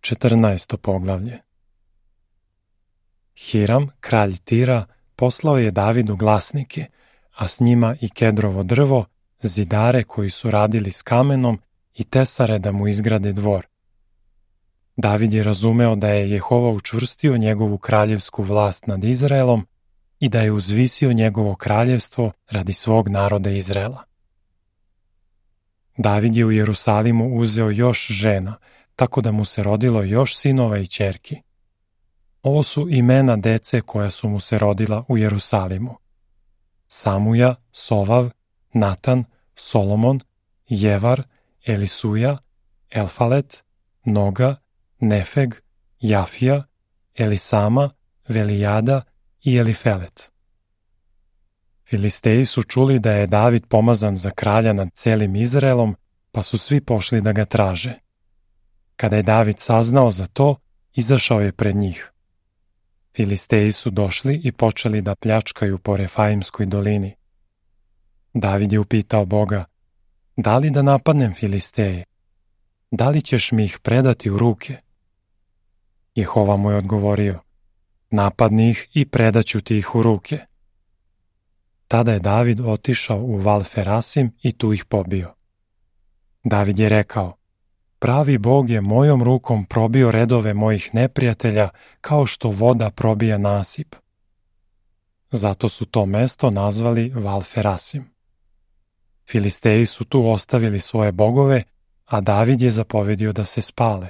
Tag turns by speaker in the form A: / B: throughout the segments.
A: 14. poglavlje. Hiram, kralj Tira, poslao je Davidu glasnike, a s njima i kedrovo drvo, zidare koji su radili s kamenom i tesare da mu izgrade dvor. David je razumeo da je Jehova učvrstio njegovu kraljevsku vlast nad Izraelom i da je uzvisio njegovo kraljevstvo radi svog naroda Izraela. David je u Jerusalimu uzeo još žena, tako da mu se rodilo još sinova i ćerki. Ovo su imena dece koja su mu se rodila u Jerusalimu: Samuja, Sovav, Natan, Solomon, Jevar, Elisuja, Elfalet, Noga, Nefeg, Jafija, Elisama, Velijada i Elifelet. Filisteji su čuli da je David pomazan za kralja nad celim Izraelom, pa su svi pošli da ga traže. Kada je David saznao za to, izašao je pred njih. Filisteji su došli i počeli da pljačkaju po Refaimskoj dolini. David je upitao Boga: da li da napadnem Filisteje? Da li ćeš mi ih predati u ruke? Jehova mu je odgovorio: napadni ih i predaću ti ih u ruke. Tada je David otišao u Val-Ferasim i tu ih pobio. David je rekao: pravi Bog je mojom rukom probio redove mojih neprijatelja kao što voda probija nasip. Zato su to mesto nazvali Val-Ferasim. Filisteji su tu ostavili svoje bogove, a David je zapovedio da se spale.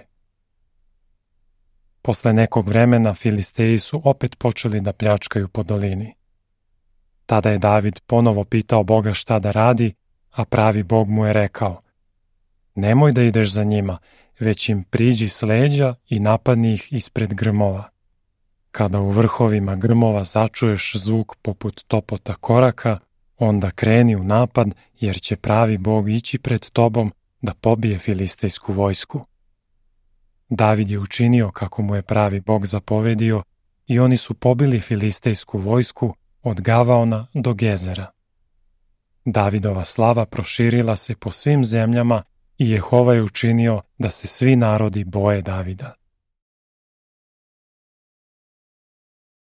A: Posle nekog vremena Filisteji su opet počeli da pljačkaju po dolini. Tada je David ponovo pitao Boga šta da radi, a pravi Bog mu je rekao: nemoj da ideš za njima, već im priđi s leđa i napadni ih ispred grmova. Kada u vrhovima grmova začuješ zvuk poput topota koraka, onda kreni u napad, jer će pravi Bog ići pred tobom da pobije filistejsku vojsku. David je učinio kako mu je pravi Bog zapovedio i oni su pobili filistejsku vojsku od Gavaona do Gezera. Davidova slava proširila se po svim zemljama i Jehova je učinio da se svi narodi boje Davida.